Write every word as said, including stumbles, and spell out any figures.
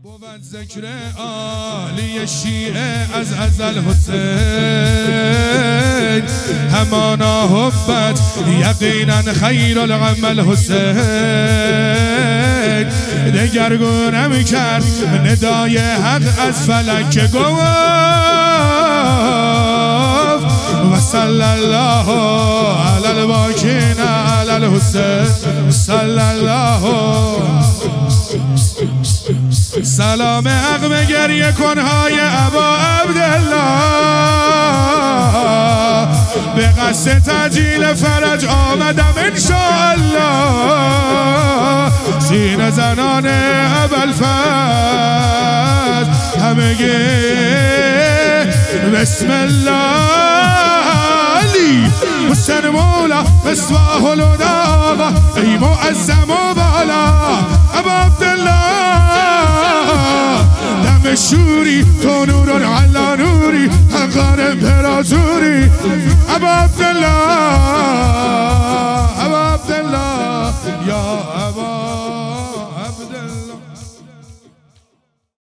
بود ذکر عالی شیعه از ازل حسین، همانا حبت یقینا خیر العمل حسین. دگرگونم کرد ندای حق از فلک که گفت و صلی الله علی الباکین علی الحسین صلی الله. سلام حق به گریه کنهای ابا عبدالله، به قصد تجلیل فرج آمدم انشاءالله. سینه زنان ابوالفضل همگی بسم الله. علی حسین مولا مصباح الهدی آقا ای معظم و بالا ابا عبدالله. دم شوری تو نور علا نوری حقار امپراتوری ابا عبدالله ابا عبدالله یا ابا